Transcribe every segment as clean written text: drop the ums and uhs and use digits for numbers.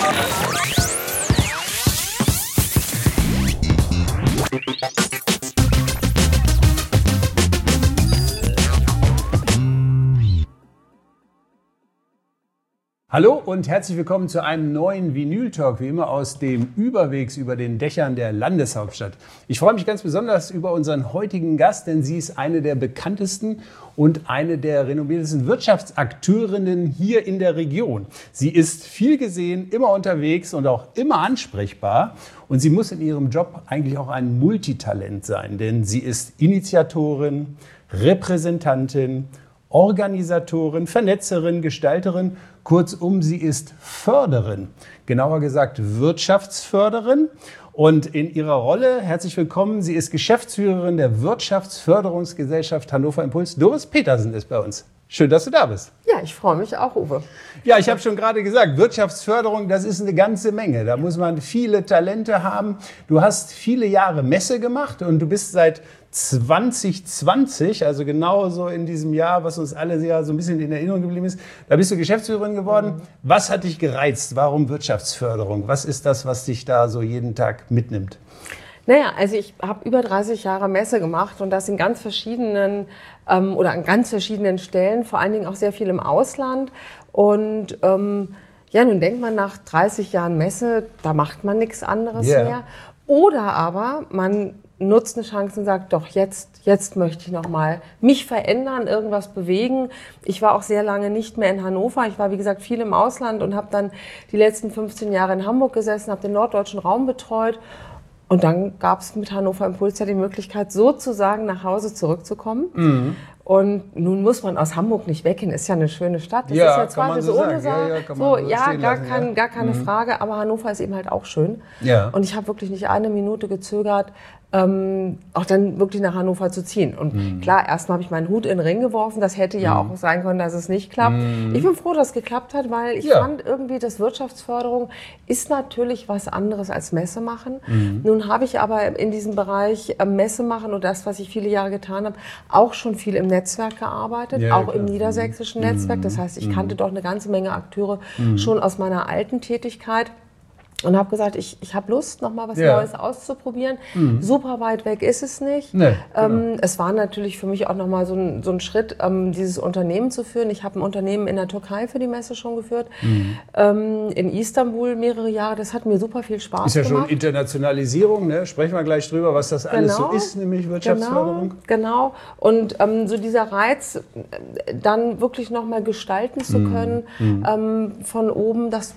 Hallo und herzlich willkommen zu einem neuen Vinyl-Talk, wie immer aus dem Überwegs über den Dächern der Landeshauptstadt. Ich freue mich ganz besonders über unseren heutigen Gast, denn sie ist eine der bekanntesten und eine der renommiertesten Wirtschaftsakteurinnen hier in der Region. Sie ist viel gesehen, immer unterwegs und auch immer ansprechbar. Und sie muss in ihrem Job eigentlich auch ein Multitalent sein, denn sie ist Initiatorin, Repräsentantin, Organisatorin, Vernetzerin, Gestalterin, kurzum, sie ist Förderin, genauer gesagt Wirtschaftsförderin. Und in ihrer Rolle, herzlich willkommen, sie ist Geschäftsführerin der Wirtschaftsförderungsgesellschaft Hannover Impuls. Doris Petersen ist bei uns. Schön, dass du da bist. Ja, ich freue mich auch, Uwe. Ja, ich habe schon gerade gesagt, Wirtschaftsförderung, das ist eine ganze Menge. Da muss man viele Talente haben. Du hast viele Jahre Messe gemacht und du bist seit 2020, also genau so in diesem Jahr, was uns alle ja so ein bisschen in Erinnerung geblieben ist, da bist du Geschäftsführerin geworden. Was hat dich gereizt? Warum Wirtschaftsförderung? Was ist das, was dich da so jeden Tag mitnimmt? Naja, also ich habe über 30 Jahre Messe gemacht und das in ganz verschiedenen oder an ganz verschiedenen Stellen, vor allen Dingen auch sehr viel im Ausland. Und ja, nun denkt man nach 30 Jahren Messe, da macht man nichts anderes mehr. Oder aber man nutzt eine Chance und sagt, doch, jetzt möchte ich nochmal mich verändern, irgendwas bewegen. Ich war auch sehr lange nicht mehr in Hannover. Ich war, wie gesagt, viel im Ausland und habe dann die letzten 15 Jahre in Hamburg gesessen, habe den norddeutschen Raum betreut. Und dann gab es mit Hannover Impuls ja die Möglichkeit, sozusagen nach Hause zurückzukommen. Mhm. Und nun muss man aus Hamburg nicht weggehen, ist ja eine schöne Stadt. Das ist ja zweifelsohne gar keine Frage, aber Hannover ist eben halt auch schön. Ja. Und ich habe wirklich nicht eine Minute gezögert, auch dann wirklich nach Hannover zu ziehen. Und klar, erstmal habe ich meinen Hut in den Ring geworfen. Das hätte ja auch sein können, dass es nicht klappt. Ich bin froh, dass es geklappt hat, weil ich fand irgendwie, dass Wirtschaftsförderung ist natürlich was anderes als Messe machen. Nun habe ich aber in diesem Bereich Messe machen und das, was ich viele Jahre getan habe, auch schon viel im Netzwerk gearbeitet, auch im niedersächsischen Netzwerk. Das heißt, ich kannte doch eine ganze Menge Akteure schon aus meiner alten Tätigkeit. Und habe gesagt, ich habe Lust, noch mal was Neues auszuprobieren. Super weit weg ist es nicht. Nee, genau. Es war natürlich für mich auch noch mal so ein Schritt, dieses Unternehmen zu führen. Ich habe ein Unternehmen in der Türkei für die Messe schon geführt, in Istanbul mehrere Jahre. Das hat mir super viel Spaß gemacht. Ist ja schon Internationalisierung, ne? Sprechen wir gleich drüber, was das alles so ist, nämlich Wirtschaftsförderung. Genau. Und so dieser Reiz, dann wirklich noch mal gestalten zu können, von oben, das.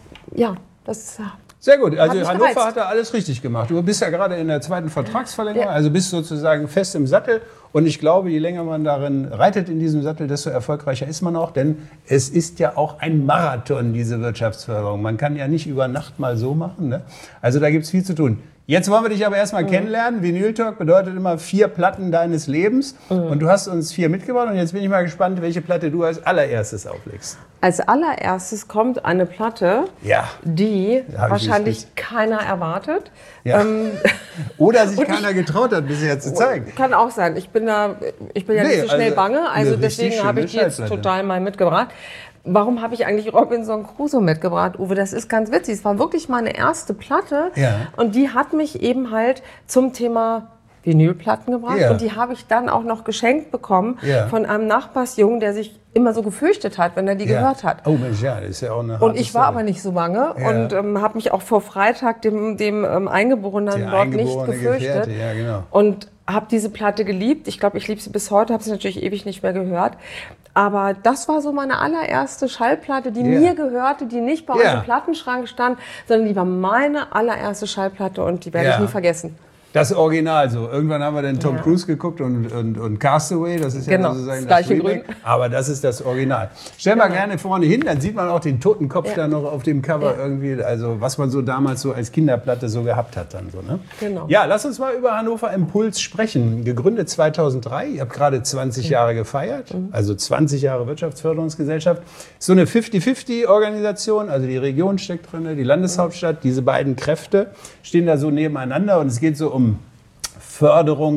Sehr gut, also Hannover hat da alles richtig gemacht. Du bist ja gerade in der zweiten Vertragsverlängerung, also bist sozusagen fest im Sattel. Und ich glaube, je länger man darin reitet in diesem Sattel, desto erfolgreicher ist man auch. Denn es ist ja auch ein Marathon, diese Wirtschaftsförderung. Man kann ja nicht über Nacht mal so machen, ne? Also da gibt's viel zu tun. Jetzt wollen wir dich aber erstmal kennenlernen. Vinyl Talk bedeutet immer 4 Platten deines Lebens. Und du hast uns 4 mitgebracht. Und jetzt bin ich mal gespannt, welche Platte du als allererstes auflegst. Als allererstes kommt eine Platte, die wahrscheinlich keiner erwartet. Ja. Oder sich keiner getraut hat, bisher zu zeigen. Kann auch sein. Ich bin ja nicht so schnell bange. Also deswegen habe ich die jetzt total mal mitgebracht. Warum habe ich eigentlich Robinson Crusoe mitgebracht, Uwe? Das ist ganz witzig. Es war wirklich meine erste Platte. Ja. Und die hat mich eben halt zum Thema Vinylplatten gebracht. Ja. Und die habe ich dann auch noch geschenkt bekommen von einem Nachbarsjungen, der sich immer so gefürchtet hat, wenn er die gehört hat. Oh Mensch, das ist ja auch eine harte Und ich war aber nicht so bange und habe mich auch vor Freitag dem Eingeborenen dort nicht gefürchtet. Ja, genau. Und habe diese Platte geliebt. Ich glaube, ich liebe sie bis heute, habe sie natürlich ewig nicht mehr gehört. Aber das war so meine allererste Schallplatte, die mir gehörte, die nicht bei uns im Plattenschrank stand, sondern die war meine allererste Schallplatte und die werde ich nie vergessen. Das Original so. Irgendwann haben wir dann Tom Cruise geguckt und Castaway, das ist ja sozusagen das Remake, aber das ist das Original. Stell mal gerne vorne hin, dann sieht man auch den toten Kopf da noch auf dem Cover irgendwie, also was man so damals so als Kinderplatte so gehabt hat dann so, ne? Genau. Ja, lass uns mal über Hannover Impuls sprechen. Gegründet 2003, ihr habt gerade 20 Jahre gefeiert, also 20 Jahre Wirtschaftsförderungsgesellschaft. So eine 50-50-Organisation, also die Region steckt drin, die Landeshauptstadt, diese beiden Kräfte stehen da so nebeneinander und es geht so um Förderung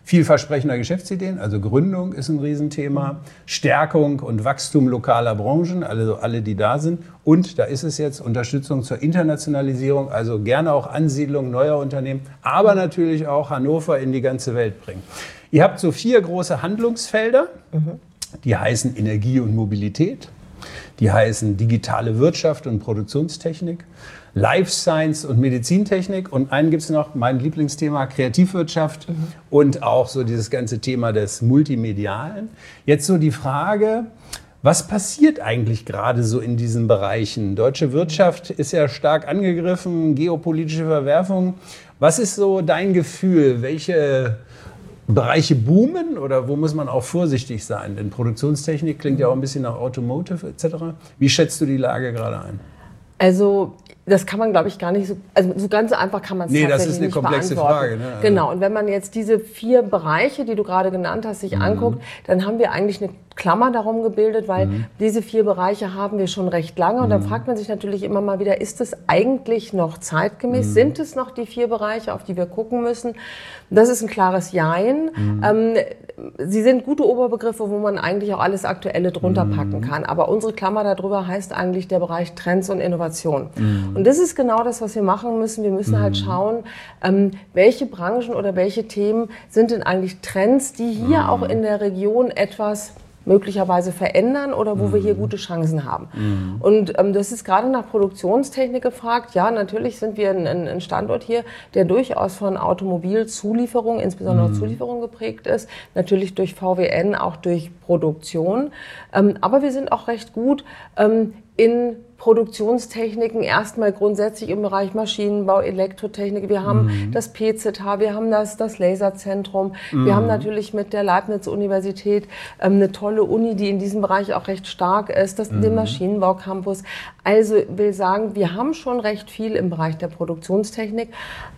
vielversprechender Geschäftsideen, also Gründung ist ein Riesenthema, Stärkung und Wachstum lokaler Branchen, also alle, die da sind. Und da ist es jetzt Unterstützung zur Internationalisierung, also gerne auch Ansiedlung neuer Unternehmen, aber natürlich auch Hannover in die ganze Welt bringen. Ihr habt so 4 große Handlungsfelder, die heißen Energie und Mobilität, die heißen digitale Wirtschaft und Produktionstechnik, Life Science und Medizintechnik und einen gibt es noch, mein Lieblingsthema, Kreativwirtschaft und auch so dieses ganze Thema des Multimedialen. Jetzt so die Frage, was passiert eigentlich gerade so in diesen Bereichen? Deutsche Wirtschaft ist ja stark angegriffen, geopolitische Verwerfungen. Was ist so dein Gefühl? Welche Bereiche boomen oder wo muss man auch vorsichtig sein? Denn Produktionstechnik klingt ja auch ein bisschen nach Automotive etc. Wie schätzt du die Lage gerade ein? Also das kann man, glaube ich, gar nicht so, also so ganz einfach kann man es tatsächlich nicht beantworten. Das ist eine komplexe Frage. Ne? Genau, und wenn man jetzt diese 4 Bereiche, die du gerade genannt hast, sich anguckt, dann haben wir eigentlich eine Klammer darum gebildet, weil diese 4 Bereiche haben wir schon recht lange und dann fragt man sich natürlich immer mal wieder, ist es eigentlich noch zeitgemäß? Sind es noch die 4 Bereiche, auf die wir gucken müssen? Das ist ein klares Jein. Sie sind gute Oberbegriffe, wo man eigentlich auch alles Aktuelle drunter packen kann. Aber unsere Klammer darüber heißt eigentlich der Bereich Trends und Innovation. Und das ist genau das, was wir machen müssen. Wir müssen halt schauen, welche Branchen oder welche Themen sind denn eigentlich Trends, die hier auch in der Region etwas möglicherweise verändern oder wo wir hier gute Chancen haben. Und das ist gerade nach Produktionstechnik gefragt. Ja, natürlich sind wir ein Standort hier, der durchaus von Automobilzulieferung, insbesondere Zulieferung geprägt ist. Natürlich durch VWN, auch durch Produktion. Aber wir sind auch recht gut in Produktionstechniken erstmal grundsätzlich im Bereich Maschinenbau, Elektrotechnik. Wir haben das PZH, wir haben das Laserzentrum. Wir haben natürlich mit der Leibniz-Universität eine tolle Uni, die in diesem Bereich auch recht stark ist, den Maschinenbau-Campus. Also will sagen, wir haben schon recht viel im Bereich der Produktionstechnik.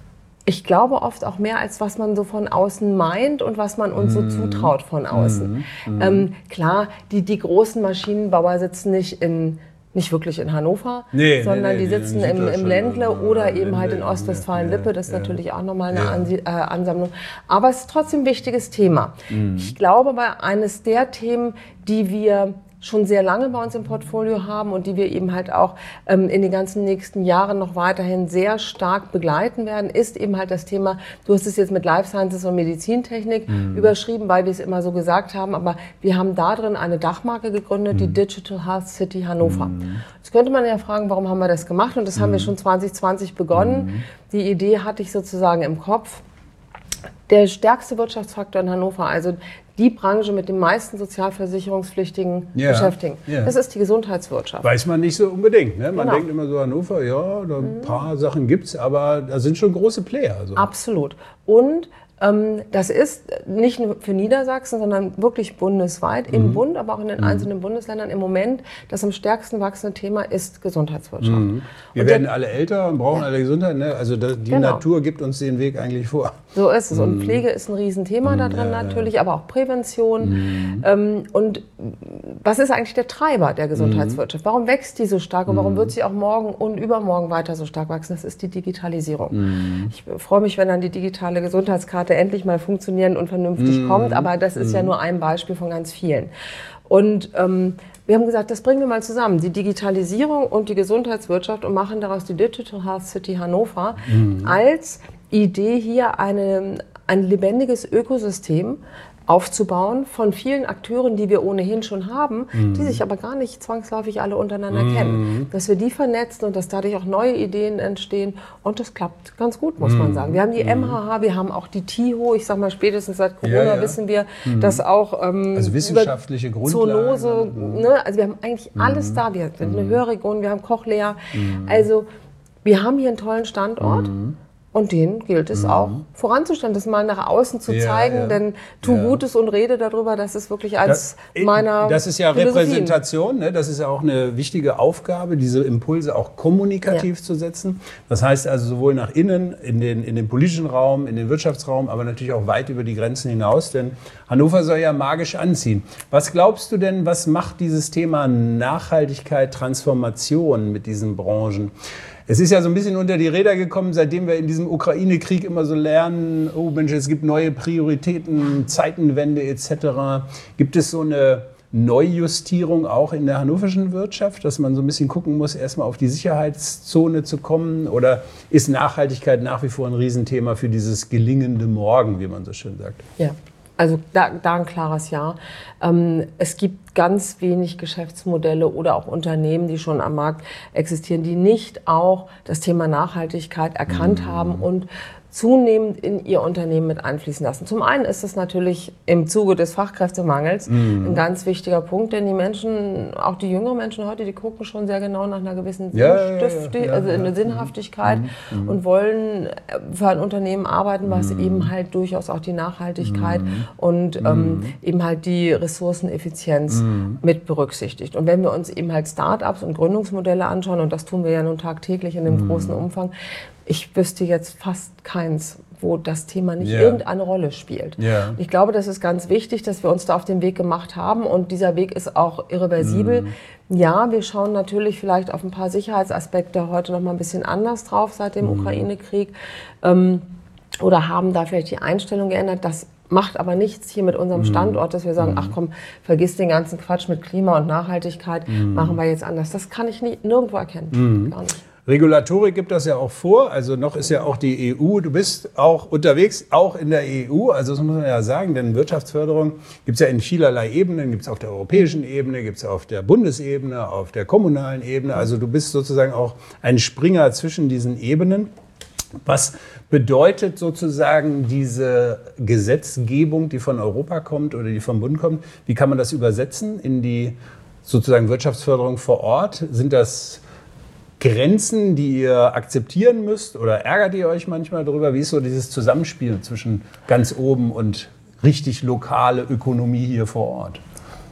Ich glaube oft auch mehr, als was man so von außen meint und was man uns so zutraut von außen. Klar, die großen Maschinenbauer sitzen nicht wirklich in Hannover, sondern die sitzen im Ländle oder eben halt in Ostwestfalen-Lippe. Das ist natürlich auch nochmal eine Ansammlung. Aber es ist trotzdem ein wichtiges Thema. Ich glaube, bei eines der Themen, die wir schon sehr lange bei uns im Portfolio haben und die wir eben halt auch in den ganzen nächsten Jahren noch weiterhin sehr stark begleiten werden, ist eben halt das Thema, du hast es jetzt mit Life Sciences und Medizintechnik überschrieben, weil wir es immer so gesagt haben, aber wir haben da drin eine Dachmarke gegründet, die Digital Health City Hannover. Jetzt könnte man ja fragen, warum haben wir das gemacht? Und das haben wir schon 2020 begonnen. Die Idee hatte ich sozusagen im Kopf. Der stärkste Wirtschaftsfaktor in Hannover, also die Branche mit den meisten sozialversicherungspflichtigen Beschäftigten. Das ist die Gesundheitswirtschaft. Weiß man nicht so unbedingt. Ne? Man denkt immer so, Hannover, ja, da ein paar Sachen gibt's, aber da sind schon große Player. Also. Absolut. Und das ist nicht nur für Niedersachsen, sondern wirklich bundesweit, im Bund, aber auch in den einzelnen Bundesländern im Moment das am stärksten wachsende Thema ist Gesundheitswirtschaft. Wir werden alle älter und brauchen alle Gesundheit. Ne? Also die Natur gibt uns den Weg eigentlich vor. So ist es. Und Pflege ist ein Riesenthema da drin natürlich, aber auch Prävention. Und was ist eigentlich der Treiber der Gesundheitswirtschaft? Warum wächst die so stark und warum wird sie auch morgen und übermorgen weiter so stark wachsen? Das ist die Digitalisierung. Ich freue mich, wenn dann die digitale Gesundheitskarte endlich mal funktionieren und vernünftig kommt, aber das ist ja nur ein Beispiel von ganz vielen. Und wir haben gesagt, das bringen wir mal zusammen, die Digitalisierung und die Gesundheitswirtschaft und machen daraus die Digital Health City Hannover als Idee hier ein lebendiges Ökosystem aufzubauen von vielen Akteuren, die wir ohnehin schon haben, die sich aber gar nicht zwangsläufig alle untereinander kennen. Dass wir die vernetzen und dass dadurch auch neue Ideen entstehen und das klappt ganz gut, muss man sagen. Wir haben die MHH, wir haben auch die TIHO, ich sag mal spätestens seit Corona wissen wir, dass auch also wissenschaftliche Grundlagen. Zoonose, ne? Also wir haben eigentlich alles da, wir sind eine Hörregion, wir haben Cochlea, also wir haben hier einen tollen Standort. Und den gilt es auch voranzustellen, das mal nach außen zu zeigen, denn tu Gutes und rede darüber, das ist wirklich eins meiner Das ist ja Repräsentation, ne? Das ist ja auch eine wichtige Aufgabe, diese Impulse auch kommunikativ zu setzen. Das heißt also sowohl nach innen, in den politischen Raum, in den Wirtschaftsraum, aber natürlich auch weit über die Grenzen hinaus, denn Hannover soll ja magisch anziehen. Was glaubst du denn, was macht dieses Thema Nachhaltigkeit, Transformation mit diesen Branchen? Es ist ja so ein bisschen unter die Räder gekommen, seitdem wir in diesem Ukraine-Krieg immer so lernen, oh Mensch, es gibt neue Prioritäten, Zeitenwende etc. Gibt es so eine Neujustierung auch in der hannoverschen Wirtschaft, dass man so ein bisschen gucken muss, erstmal auf die Sicherheitszone zu kommen? Oder ist Nachhaltigkeit nach wie vor ein Riesenthema für dieses gelingende Morgen, wie man so schön sagt? Ja. Also da ein klares Ja. Es gibt ganz wenig Geschäftsmodelle oder auch Unternehmen, die schon am Markt existieren, die nicht auch das Thema Nachhaltigkeit erkannt haben und zunehmend in ihr Unternehmen mit einfließen lassen. Zum einen ist es natürlich im Zuge des Fachkräftemangels ein ganz wichtiger Punkt, denn die Menschen, auch die jüngeren Menschen heute, die gucken schon sehr genau nach einer gewissen eine Sinnhaftigkeit und wollen für ein Unternehmen arbeiten, was eben halt durchaus auch die Nachhaltigkeit und eben halt die Ressourceneffizienz mit berücksichtigt. Und wenn wir uns eben halt Start-ups und Gründungsmodelle anschauen, und das tun wir ja nun tagtäglich in einem großen Umfang, ich wüsste jetzt fast keins, wo das Thema nicht irgendeine Rolle spielt. Ich glaube, das ist ganz wichtig, dass wir uns da auf den Weg gemacht haben und dieser Weg ist auch irreversibel. Ja, wir schauen natürlich vielleicht auf ein paar Sicherheitsaspekte heute noch mal ein bisschen anders drauf seit dem Ukraine-Krieg oder haben da vielleicht die Einstellung geändert. Das macht aber nichts hier mit unserem Standort, dass wir sagen, ach komm, vergiss den ganzen Quatsch mit Klima und Nachhaltigkeit, machen wir jetzt anders. Das kann ich nirgendwo erkennen, gar nicht. Regulatorik gibt das ja auch vor, also noch ist ja auch die EU, du bist auch unterwegs, auch in der EU, also das muss man ja sagen, denn Wirtschaftsförderung gibt es ja in vielerlei Ebenen, gibt es auf der europäischen Ebene, gibt es auf der Bundesebene, auf der kommunalen Ebene, also du bist sozusagen auch ein Springer zwischen diesen Ebenen. Was bedeutet sozusagen diese Gesetzgebung, die von Europa kommt oder die vom Bund kommt, wie kann man das übersetzen in die sozusagen Wirtschaftsförderung vor Ort? Sind das Grenzen, die ihr akzeptieren müsst oder ärgert ihr euch manchmal darüber? Wie ist so dieses Zusammenspiel zwischen ganz oben und richtig lokale Ökonomie hier vor Ort?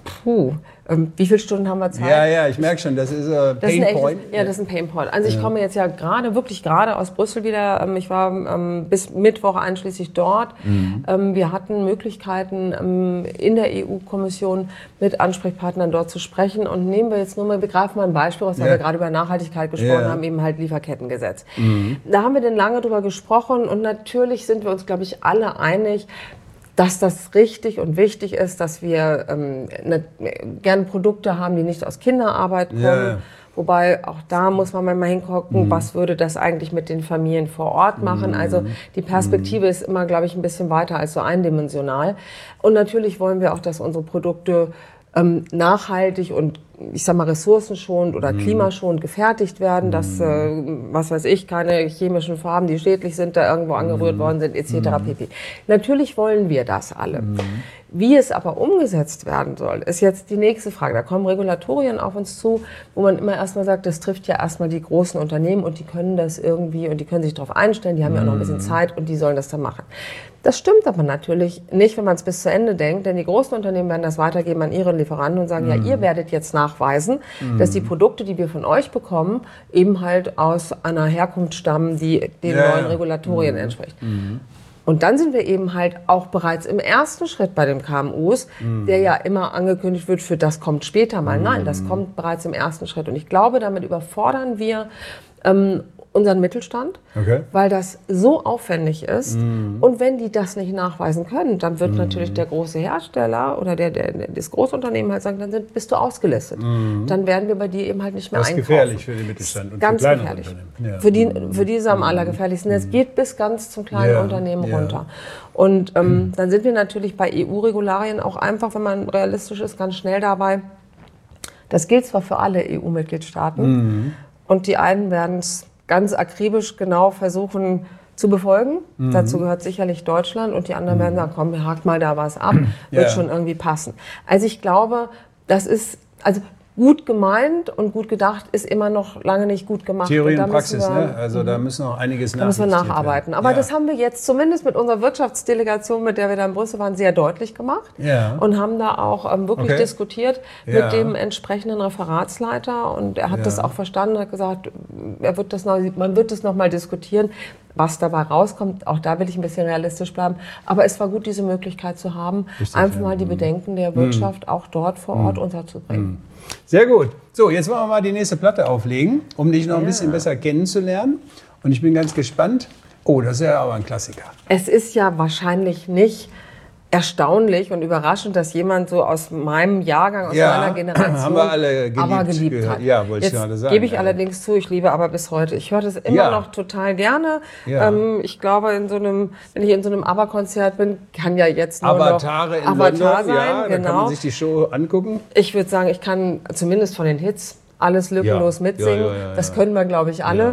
Wie viele Stunden haben wir Zeit? Ja, ich merke schon, das ist ein Painpoint. Ja, das ist ein Painpoint. Also ich komme jetzt ja wirklich gerade aus Brüssel wieder. Ich war bis Mittwoch einschließlich dort. Wir hatten Möglichkeiten in der EU-Kommission mit Ansprechpartnern dort zu sprechen. Und nehmen wir jetzt nur mal, wir greifen mal ein Beispiel aus, weil wir gerade über Nachhaltigkeit gesprochen haben, eben halt Lieferkettengesetz. Da haben wir dann lange drüber gesprochen und natürlich sind wir uns, glaube ich, alle einig, dass das richtig und wichtig ist, dass wir gerne Produkte haben, die nicht aus Kinderarbeit kommen. Wobei auch da muss man mal hingucken, was würde das eigentlich mit den Familien vor Ort machen. Also die Perspektive ist immer, glaube ich, ein bisschen weiter als so eindimensional. Und natürlich wollen wir auch, dass unsere Produkte nachhaltig und ich sag mal ressourcenschonend oder klimaschonend gefertigt werden, dass, was weiß ich, keine chemischen Farben, die schädlich sind, da irgendwo angerührt worden sind, etc. pp. Natürlich wollen wir das alle. Wie es aber umgesetzt werden soll, ist jetzt die nächste Frage. Da kommen Regulatorien auf uns zu, wo man immer erstmal sagt, das trifft ja erstmal die großen Unternehmen und die können das irgendwie und die können sich darauf einstellen, die haben ja auch noch ein bisschen Zeit und die sollen das dann machen. Das stimmt aber natürlich nicht, wenn man es bis zu Ende denkt, denn die großen Unternehmen werden das weitergeben an ihre Lieferanten und sagen, ja, ihr werdet jetzt nachweisen, dass die Produkte, die wir von euch bekommen, eben halt aus einer Herkunft stammen, die den neuen Regulatorien entspricht. Und dann sind wir eben halt auch bereits im ersten Schritt bei den KMUs, der ja immer angekündigt wird, für das kommt später mal. Nein, das kommt bereits im ersten Schritt. Und ich glaube, damit überfordern wir unseren Mittelstand, weil das so aufwendig ist. Und wenn die das nicht nachweisen können, dann wird natürlich der große Hersteller oder das Großunternehmen halt sagen, dann bist du ausgelistet. Dann werden wir bei dir eben halt nicht mehr einkaufen. Das ist gefährlich für den Mittelstand und ganz für kleine gefährlich. Unternehmen. Ja. Für die ist es am allergefährlichsten. Es geht bis ganz zum kleinen Unternehmen runter. Und dann sind wir natürlich bei EU-Regularien auch einfach, wenn man realistisch ist, ganz schnell dabei. Das gilt zwar für alle EU-Mitgliedstaaten und die einen werden es ganz akribisch genau versuchen zu befolgen. Dazu gehört sicherlich Deutschland und die anderen werden sagen, komm, hakt mal da was ab, wird schon irgendwie passen. Also ich glaube, das ist, also gut gemeint und gut gedacht ist immer noch lange nicht gut gemacht. Theorie und Praxis, ne? Also da müssen noch einiges nacharbeiten. Aber das haben wir jetzt zumindest mit unserer Wirtschaftsdelegation, mit der wir da in Brüssel waren, sehr deutlich gemacht und haben da auch wirklich diskutiert mit dem entsprechenden Referatsleiter und er hat das auch verstanden, hat gesagt, man wird das noch mal diskutieren, was dabei rauskommt, auch da will ich ein bisschen realistisch bleiben. Aber es war gut, diese Möglichkeit zu haben, einfach mal die Bedenken der Wirtschaft auch dort vor Ort unterzubringen. Sehr gut. So, jetzt wollen wir mal die nächste Platte auflegen, um dich noch ein bisschen besser kennenzulernen. Und ich bin ganz gespannt. Oh, das ist ja aber ein Klassiker. Es ist ja wahrscheinlich nicht erstaunlich und überraschend, dass jemand so aus meinem Jahrgang, aus meiner Generation haben wir alle geliebt hat. Ja, wollte ich Jetzt gerade sagen. Gebe ich allerdings zu, ich liebe aber bis heute. Ich höre das immer noch total gerne. Ja. Ich glaube, wenn ich in so einem ABBA-Konzert bin, kann ja jetzt nur Avatare noch in Avatar London, sein. da kann man sich die Show angucken. Ich würde sagen, ich kann zumindest von den Hits alles lückenlos mitsingen. Das können wir, glaube ich, alle.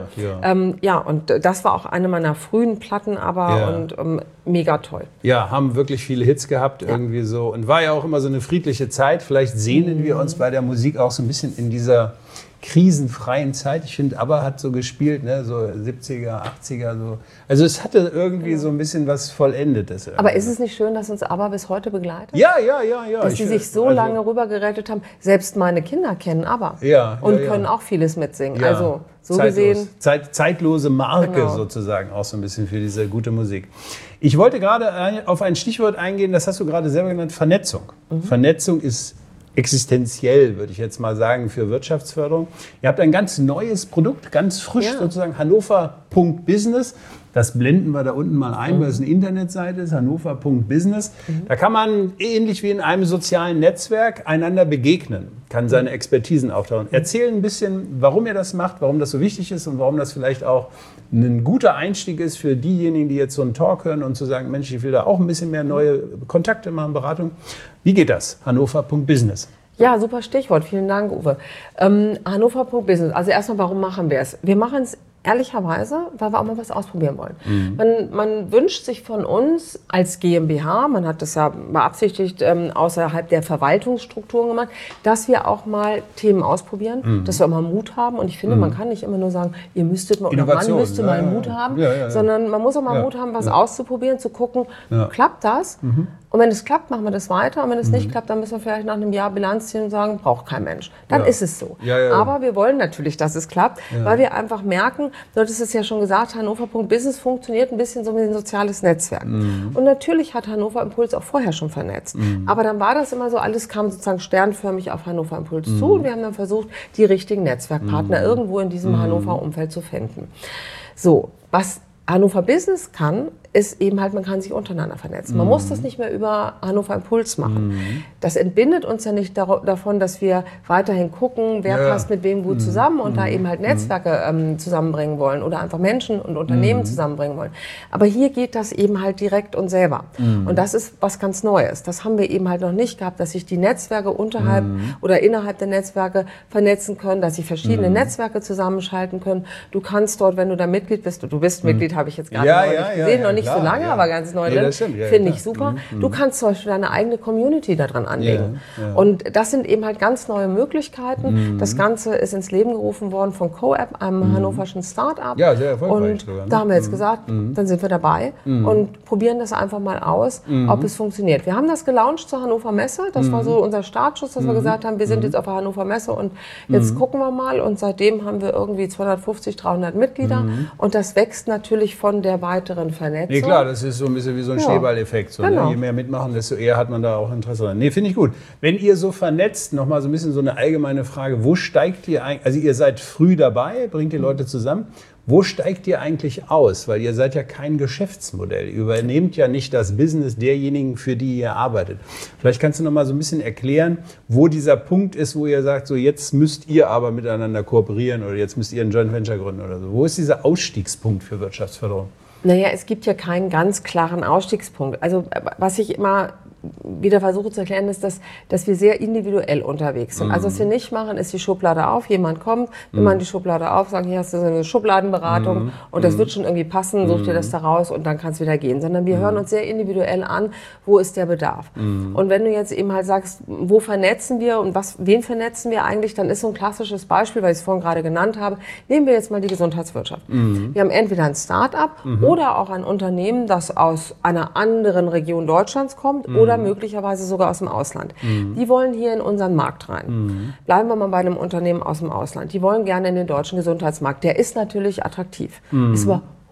Und das war auch eine meiner frühen Platten, und mega toll. Ja, haben wirklich viele Hits gehabt irgendwie so. Und war ja auch immer so eine friedliche Zeit. Vielleicht sehnen wir uns bei der Musik auch so ein bisschen in dieser krisenfreien Zeit. Ich finde, ABBA hat so gespielt, ne, so 70er, 80er. So. Also es hatte irgendwie so ein bisschen was Vollendetes. Aber ist es nicht schön, dass uns ABBA bis heute begleitet? Ja. Dass sie sich so lange rübergerettet haben. Selbst meine Kinder kennen ABBA und können auch vieles mitsingen. Ja. Also so zeitlos. gesehen. Zeitlose Marke sozusagen auch so ein bisschen für diese gute Musik. Ich wollte gerade auf ein Stichwort eingehen, das hast du gerade selber genannt, Vernetzung. Vernetzung ist existenziell, würde ich jetzt mal sagen, für Wirtschaftsförderung. Ihr habt ein ganz neues Produkt, ganz frisch sozusagen, hannover.business. Das blenden wir da unten mal ein, weil es eine Internetseite ist, hannover.business. Da kann man ähnlich wie in einem sozialen Netzwerk einander begegnen, kann seine Expertisen auftauchen. Erzähl ein bisschen, warum ihr das macht, warum das so wichtig ist und warum das vielleicht auch ein guter Einstieg ist für diejenigen, die jetzt so einen Talk hören und zu sagen, Mensch, ich will da auch ein bisschen mehr neue Kontakte machen, Beratung. Wie geht das? hannover.business. Ja, super Stichwort. Vielen Dank, Uwe. Hannover.business. Also erstmal, warum machen wir es? Wir machen es ehrlicherweise, weil wir auch mal was ausprobieren wollen. Man wünscht sich von uns als GmbH, man hat das ja beabsichtigt außerhalb der Verwaltungsstrukturen gemacht, dass wir auch mal Themen ausprobieren, dass wir auch mal Mut haben. Und ich finde, man kann nicht immer nur sagen, ihr müsstet mal oder man müsste mal Mut haben, sondern man muss auch mal Mut haben, was auszuprobieren, zu gucken, klappt das? Und wenn es klappt, machen wir das weiter. Und wenn es nicht klappt, dann müssen wir vielleicht nach einem Jahr Bilanz ziehen und sagen, braucht kein Mensch. Dann ist es so. Aber wir wollen natürlich, dass es klappt, weil wir einfach merken, du hattest es ja schon gesagt, Hannover.business funktioniert ein bisschen so wie ein soziales Netzwerk. Und natürlich hat Hannover Impuls auch vorher schon vernetzt. Aber dann war das immer so, alles kam sozusagen sternförmig auf Hannover Impuls zu. Und wir haben dann versucht, die richtigen Netzwerkpartner irgendwo in diesem Hannover-Umfeld zu finden. So, was Hannover Business kann, ist eben halt, man kann sich untereinander vernetzen. Man muss das nicht mehr über Hannover Impuls machen. Das entbindet uns ja nicht davon, dass wir weiterhin gucken, wer passt mit wem gut zusammen und da eben halt Netzwerke zusammenbringen wollen oder einfach Menschen und Unternehmen zusammenbringen wollen. Aber hier geht das eben halt direkt und selber. Und das ist was ganz Neues. Das haben wir eben halt noch nicht gehabt, dass sich die Netzwerke unterhalb oder innerhalb der Netzwerke vernetzen können, dass sich verschiedene Netzwerke zusammenschalten können. Du kannst dort, wenn du da Mitglied bist, du bist Mitglied, habe ich jetzt gerade noch nicht gesehen, noch nicht so lange, aber ganz neu drin. Finde ich super. Du kannst zum Beispiel deine eigene Community da dran anlegen. Und das sind eben halt ganz neue Möglichkeiten. Das Ganze ist ins Leben gerufen worden von CoApp, einem hannoverschen Start-up. Ja, sehr erfolgreich. Und sogar, ne? da haben wir jetzt gesagt, dann sind wir dabei und probieren das einfach mal aus, ob es funktioniert. Wir haben das gelauncht zur Hannover Messe. Das war so unser Startschuss, dass wir gesagt haben, wir sind jetzt auf der Hannover Messe und jetzt gucken wir mal. Und seitdem haben wir irgendwie 250, 300 Mitglieder. Und das wächst natürlich von der weiteren Vernetzung. Nee, klar, das ist so ein bisschen wie so ein Schneeballeffekt. So, genau. Ne? Je mehr mitmachen, desto eher hat man da auch Interesse dran. Nee, finde ich gut. Wenn ihr so vernetzt, nochmal so ein bisschen so eine allgemeine Frage, wo steigt ihr eigentlich, also ihr seid früh dabei, bringt die Leute zusammen, wo steigt ihr eigentlich aus? Weil ihr seid ja kein Geschäftsmodell. Ihr übernehmt ja nicht das Business derjenigen, für die ihr arbeitet. Vielleicht kannst du noch mal so ein bisschen erklären, wo dieser Punkt ist, wo ihr sagt, so jetzt müsst ihr aber miteinander kooperieren oder jetzt müsst ihr ein Joint Venture gründen oder so. Wo ist dieser Ausstiegspunkt für Wirtschaftsförderung? Naja, es gibt ja keinen ganz klaren Ausstiegspunkt. Also was ich immer wieder versuche zu erklären, ist, dass wir sehr individuell unterwegs sind. Also was wir nicht machen, ist die Schublade auf, jemand kommt, wir machen die Schublade auf, sagen, hier hast du so eine Schubladenberatung und das wird schon irgendwie passen, such dir das da raus und dann kannst du wieder gehen. Sondern wir hören uns sehr individuell an, wo ist der Bedarf. Und wenn du jetzt eben halt sagst, wo vernetzen wir und wen vernetzen wir eigentlich, dann ist so ein klassisches Beispiel, weil ich es vorhin gerade genannt habe, nehmen wir jetzt mal die Gesundheitswirtschaft. Wir haben entweder ein Start-up oder auch ein Unternehmen, das aus einer anderen Region Deutschlands kommt oder möglicherweise sogar aus dem Ausland. Die wollen hier in unseren Markt rein. Bleiben wir mal bei einem Unternehmen aus dem Ausland. Die wollen gerne in den deutschen Gesundheitsmarkt. Der ist natürlich attraktiv, ist aber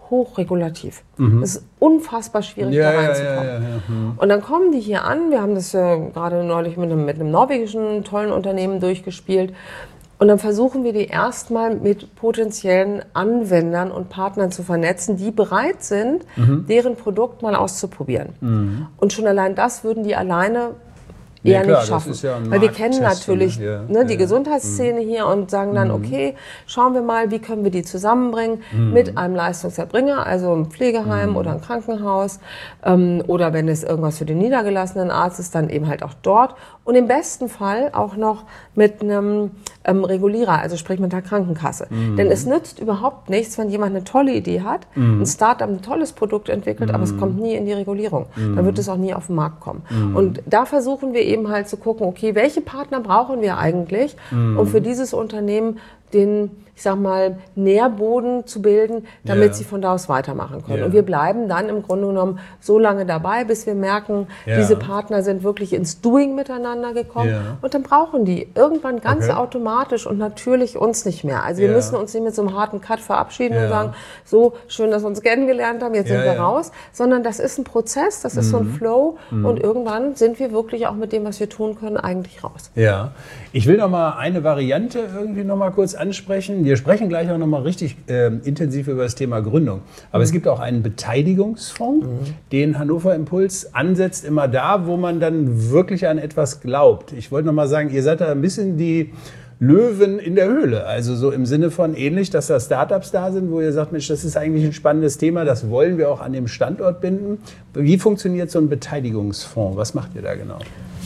hochregulativ. Es ist unfassbar schwierig, da reinzukommen. Und dann kommen die hier an, wir haben das gerade neulich mit einem norwegischen tollen Unternehmen durchgespielt. Und dann versuchen wir die erstmal mit potenziellen Anwendern und Partnern zu vernetzen, die bereit sind, deren Produkt mal auszuprobieren. Und schon allein das würden die alleine eher nicht schaffen. Weil wir kennen natürlich die Gesundheitsszene hier und sagen dann, okay, schauen wir mal, wie können wir die zusammenbringen mit einem Leistungserbringer, also ein Pflegeheim oder ein Krankenhaus oder wenn es irgendwas für den niedergelassenen Arzt ist, dann eben halt auch dort und im besten Fall auch noch mit einem Regulierer, also sprich mit der Krankenkasse. Denn es nützt überhaupt nichts, wenn jemand eine tolle Idee hat, ein Startup ein tolles Produkt entwickelt, aber es kommt nie in die Regulierung. Dann wird es auch nie auf den Markt kommen. Und da versuchen wir eben halt zu gucken, okay, welche Partner brauchen wir eigentlich, um für dieses Unternehmen den, ich sag mal, Nährboden zu bilden, damit sie von da aus weitermachen können. Und wir bleiben dann im Grunde genommen so lange dabei, bis wir merken, diese Partner sind wirklich ins Doing miteinander gekommen. Und dann brauchen die irgendwann ganz automatisch und natürlich uns nicht mehr. Also wir müssen uns nicht mit so einem harten Cut verabschieden und sagen, so schön, dass wir uns kennengelernt haben, jetzt sind wir raus. Sondern das ist ein Prozess, das ist so ein Flow und irgendwann sind wir wirklich auch mit dem, was wir tun können, eigentlich raus. Ja, ich will noch mal eine Variante irgendwie noch mal kurz ansprechen. Wir sprechen gleich auch noch mal richtig intensiv über das Thema Gründung. Aber es gibt auch einen Beteiligungsfonds, den Hannover Impuls ansetzt, immer da, wo man dann wirklich an etwas glaubt. Ich wollte noch mal sagen, ihr seid da ein bisschen die Löwen in der Höhle. Also so im Sinne von ähnlich, dass da Startups da sind, wo ihr sagt, Mensch, das ist eigentlich ein spannendes Thema, das wollen wir auch an dem Standort binden. Wie funktioniert so ein Beteiligungsfonds? Was macht ihr da genau?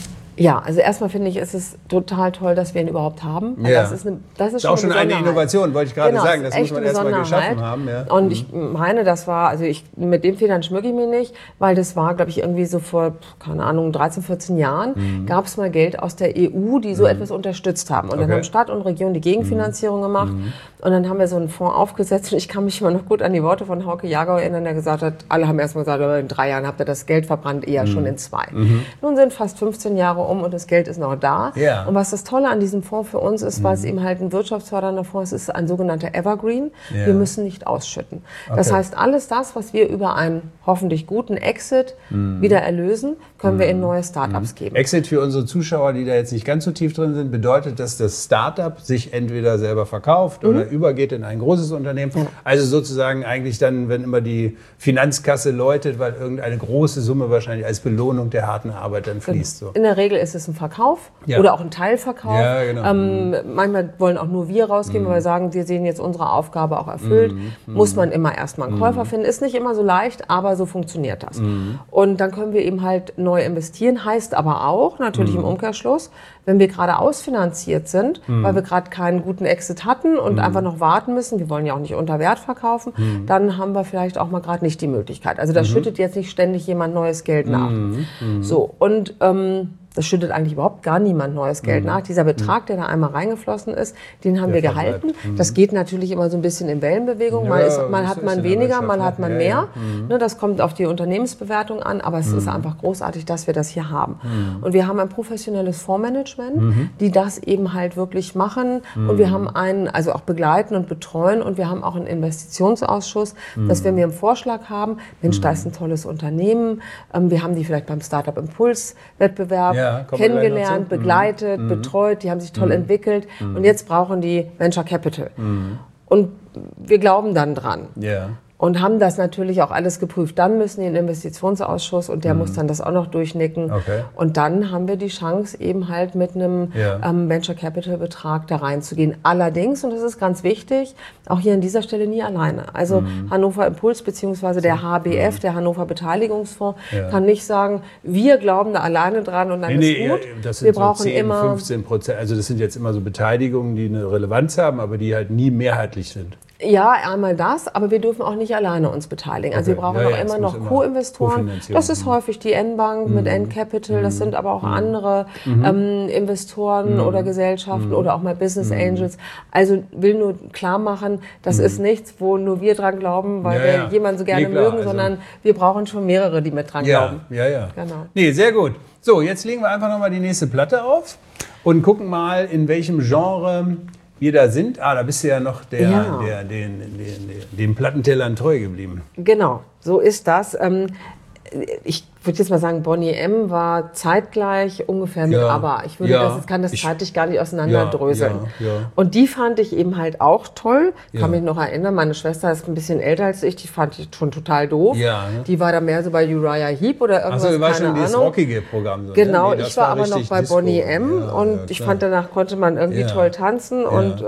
Ja, also erstmal finde ich, ist es total toll, dass wir ihn überhaupt haben. Das ist schon auch schon eine Innovation, wollte ich gerade sagen. Das muss man erstmal geschaffen haben. Ja. Und ich meine, das war, also mit dem Federn schmücke ich mich nicht, weil das war, glaube ich, irgendwie so vor, keine Ahnung, 13, 14 Jahren gab es mal Geld aus der EU, die so etwas unterstützt haben. Und dann haben Stadt und Region die Gegenfinanzierung gemacht. Und dann haben wir so einen Fonds aufgesetzt. Und ich kann mich immer noch gut an die Worte von Hauke Jagau erinnern, der gesagt hat, alle haben erstmal gesagt, in 3 Jahren habt ihr das Geld verbrannt, eher schon in 2. Nun sind fast 15 Jahre um und das Geld ist noch da. Und was das Tolle an diesem Fonds für uns ist, weil es eben halt ein wirtschaftsfördernder Fonds ist, ist ein sogenannter Evergreen. Wir müssen nicht ausschütten. Das heißt, alles das, was wir über einen hoffentlich guten Exit wieder erlösen, können wir in neue Startups geben. Exit für unsere Zuschauer, die da jetzt nicht ganz so tief drin sind, bedeutet, dass das Startup sich entweder selber verkauft oder übergeht in ein großes Unternehmen. Also sozusagen eigentlich dann, wenn immer die Finanzkasse läutet, weil irgendeine große Summe wahrscheinlich als Belohnung der harten Arbeit dann fließt. So. In der Regel ist es ein Verkauf oder auch ein Teilverkauf. Ja, genau. Manchmal wollen auch nur wir rausgehen, weil wir sagen, wir sehen jetzt unsere Aufgabe auch erfüllt. Muss man immer erstmal einen Käufer finden. Ist nicht immer so leicht, aber so funktioniert das. Und dann können wir eben halt neu investieren. Heißt aber auch, natürlich im Umkehrschluss, wenn wir gerade ausfinanziert sind, weil wir gerade keinen guten Exit hatten und einfach noch warten müssen, wir wollen ja auch nicht unter Wert verkaufen, dann haben wir vielleicht auch mal gerade nicht die Möglichkeit. Also da schüttet jetzt nicht ständig jemand neues Geld nach. So, und das schüttet eigentlich überhaupt gar niemand neues Geld nach. Dieser Betrag, der da einmal reingeflossen ist, den haben wir gehalten. Das geht natürlich immer so ein bisschen in Wellenbewegung. Mal hat man weniger, mal hat man mehr. Ne, das kommt auf die Unternehmensbewertung an, aber es ist einfach großartig, dass wir das hier haben. Und wir haben ein professionelles Fondsmanagement, die das eben halt wirklich machen. Und wir haben einen, also auch begleiten und betreuen. Und wir haben auch einen Investitionsausschuss, dass wenn wir einen Vorschlag haben, Mensch, da ist ein tolles Unternehmen. Wir haben die vielleicht beim Startup Impuls Wettbewerb kennengelernt, begleitet, betreut, die haben sich toll entwickelt und jetzt brauchen die Venture Capital. Und wir glauben dann dran. Und haben das natürlich auch alles geprüft. Dann müssen die in den Investitionsausschuss und der muss dann das auch noch durchnicken. Und dann haben wir die Chance, eben halt mit einem Venture Capital Betrag da reinzugehen. Allerdings, und das ist ganz wichtig, auch hier an dieser Stelle nie alleine. Also Hannover Impuls beziehungsweise der HBF, der Hannover Beteiligungsfonds, kann nicht sagen, wir glauben da alleine dran und dann ist gut. Das sind wir brauchen so 10-15%. Also das sind jetzt immer so Beteiligungen, die eine Relevanz haben, aber die halt nie mehrheitlich sind. Ja, einmal das, aber wir dürfen auch nicht alleine uns beteiligen. Also wir brauchen auch immer noch Co-Investoren. Das ist häufig die N-Bank mit N-Capital, das sind aber auch andere Investoren oder Gesellschaften oder auch mal Business Angels. Also will nur klar machen, das ist nichts, wo nur wir dran glauben, weil wir jemanden so gerne mögen, sondern wir brauchen schon mehrere, die mit dran glauben. Genau. Nee, sehr gut. So, jetzt legen wir einfach nochmal die nächste Platte auf und gucken mal, in welchem Genre wir da sind. Da bist du ja noch den Plattentellern treu geblieben. Genau, so ist das. Ich würde jetzt mal sagen, Boney M. war zeitgleich ungefähr mit ABBA. Ich kann das zeitlich gar nicht auseinanderdröseln. Und die fand ich eben halt auch toll. Ich kann mich noch erinnern, meine Schwester ist ein bisschen älter als ich, die fand ich schon total doof. Ja, ne? Die war da mehr so bei Uriah Heep oder irgendwas, also, war schon dieses rockige Programm. So, genau, ich war aber noch bei Boney M. und ich fand, danach konnte man irgendwie toll tanzen und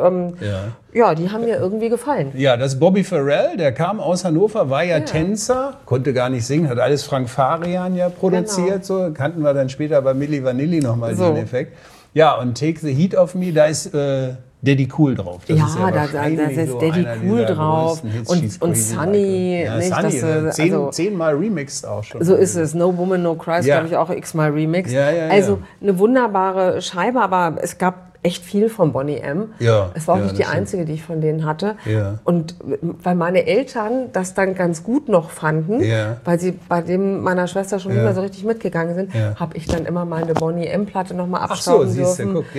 ja, die haben mir irgendwie gefallen. Ja, das ist Bobby Farrell, der kam aus Hannover, war Tänzer, konnte gar nicht singen, hat alles Frank Farian produziert, so kannten wir dann später bei Milli Vanilli nochmal den Effekt. Ja, und Take the Heat Off Me, da ist Daddy Cool drauf. Das ist da ist Daddy Cool drauf und Sunny. Ja, nicht, Sunny, 10-mal remixed auch schon. So ist es. No Woman, No Cry, glaube ich, auch x-mal remixed. Also eine wunderbare Scheibe, aber es gab echt viel von Boney M. Es war auch nicht die einzige, die ich von denen hatte. Und weil meine Eltern das dann ganz gut noch fanden, weil sie bei dem meiner Schwester schon nicht mehr so richtig mitgegangen sind, habe ich dann immer mal eine Boney M-Platte nochmal abstauben dürfen. Guck,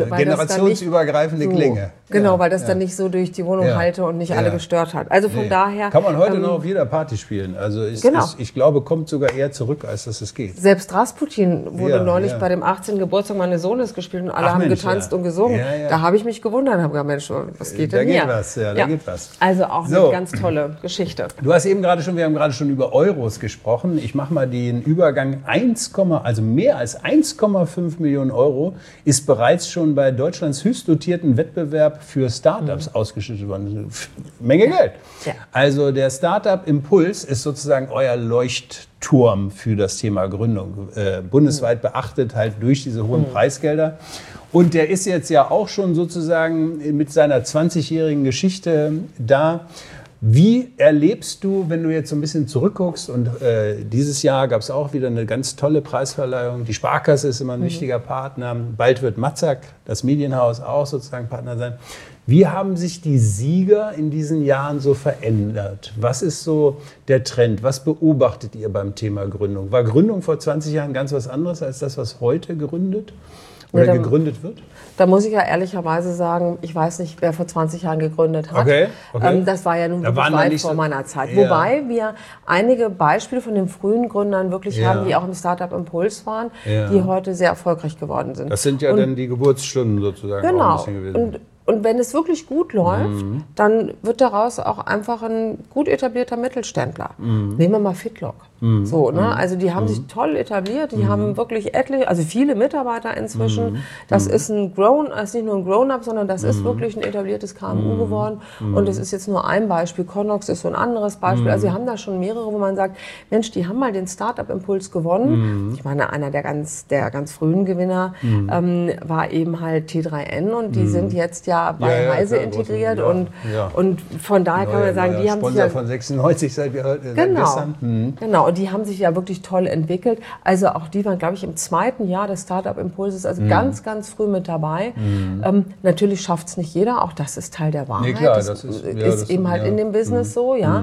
generationsübergreifende Klinge. Genau, weil das dann nicht so durch die Wohnung halte und nicht alle gestört hat. Also von daher... Kann man heute noch auf jeder Party spielen. Also ich glaube, kommt sogar eher zurück, als dass es geht. Selbst Rasputin wurde neulich bei dem 18. Geburtstag meines Sohnes gespielt und alle haben getanzt und gesungen. Da habe ich mich gewundert und habe gesagt, Mensch, was geht denn hier? Da geht was. Also auch eine ganz tolle Geschichte. Du hast eben wir haben gerade schon über Euros gesprochen. Ich mache mal den Übergang. Also mehr als 1,5 Millionen Euro ist bereits schon bei Deutschlands höchst dotierten Wettbewerb für Startups ausgeschüttet worden. Menge Geld. Ja. Also der Startup Impuls ist sozusagen euer Leuchtturm für das Thema Gründung. Bundesweit beachtet halt durch diese hohen Preisgelder. Und der ist jetzt ja auch schon sozusagen mit seiner 20-jährigen Geschichte da. Wie erlebst du, wenn du jetzt so ein bisschen zurückguckst und dieses Jahr gab es auch wieder eine ganz tolle Preisverleihung. Die Sparkasse ist immer ein wichtiger Partner. Bald wird Matzak, das Medienhaus, auch sozusagen Partner sein. Wie haben sich die Sieger in diesen Jahren so verändert? Was ist so der Trend? Was beobachtet ihr beim Thema Gründung? War Gründung vor 20 Jahren ganz was anderes als das, was heute gegründet gegründet wird? Da muss ich ja ehrlicherweise sagen, ich weiß nicht, wer vor 20 Jahren gegründet hat. Okay. Das war ja nun wirklich weit vor meiner Zeit. Ja. Wobei wir einige Beispiele von den frühen Gründern wirklich haben, die auch im Startup Impuls waren, die heute sehr erfolgreich geworden sind. Das sind ja dann die Geburtsstunden sozusagen auch ein bisschen gewesen. Und wenn es wirklich gut läuft, dann wird daraus auch einfach ein gut etablierter Mittelständler. Nehmen wir mal Fitlock. Also die haben sich toll etabliert, die haben wirklich viele Mitarbeiter inzwischen. Das ist nicht nur ein Grown-up, sondern das ist wirklich ein etabliertes KMU geworden. Und das ist jetzt nur ein Beispiel. Connox ist so ein anderes Beispiel. Also wir haben da schon mehrere, wo man sagt, Mensch, die haben mal den Startup-Impuls gewonnen. Ich meine, einer der ganz frühen Gewinner war eben halt T3N und die sind jetzt bei Heise integriert und von daher kann man sagen, die haben sich Sponsor von 96 seit gestern. Genau, und die haben sich ja wirklich toll entwickelt. Also auch die waren, glaube ich, im 2. Jahr des Startup-Impulses, also ganz, ganz früh mit dabei. Natürlich schafft es nicht jeder, auch das ist Teil der Wahrheit. Nee, klar, das ist eben halt in dem Business so, ja.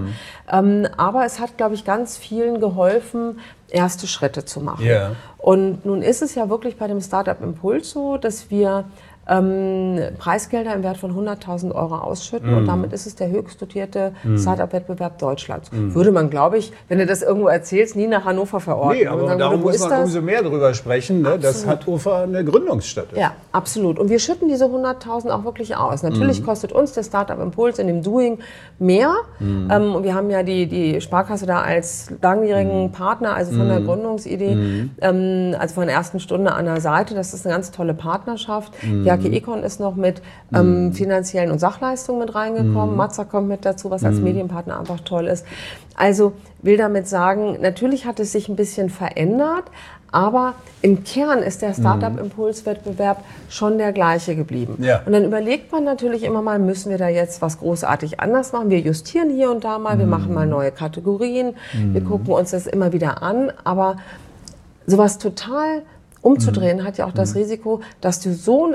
Aber es hat, glaube ich, ganz vielen geholfen, erste Schritte zu machen. Und nun ist es ja wirklich bei dem Startup-Impuls so, dass wir Preisgelder im Wert von 100.000 Euro ausschütten und damit ist es der höchst dotierte Startup-Wettbewerb Deutschlands. Würde man, glaube ich, wenn du das irgendwo erzählst, nie nach Hannover verorten. Nee, aber darum muss man umso mehr drüber sprechen, ne, dass Hannover eine Gründungsstadt ist. Ja, absolut. Und wir schütten diese 100.000 auch wirklich aus. Natürlich kostet uns der Startup-Impuls in dem Doing mehr. Und wir haben ja die Sparkasse da als langjährigen Partner, also von der Gründungsidee, also von der ersten Stunde an der Seite. Das ist eine ganz tolle Partnerschaft. Werke Econ ist noch mit finanziellen und Sachleistungen mit reingekommen. Matzak kommt mit dazu, was als Medienpartner einfach toll ist. Also will damit sagen, natürlich hat es sich ein bisschen verändert, aber im Kern ist der Startup-Impuls-Wettbewerb schon der gleiche geblieben. Ja. Und dann überlegt man natürlich immer mal, müssen wir da jetzt was großartig anders machen? Wir justieren hier und da mal, wir machen mal neue Kategorien, wir gucken uns das immer wieder an, aber sowas total umzudrehen hat ja auch das Risiko, dass du so ein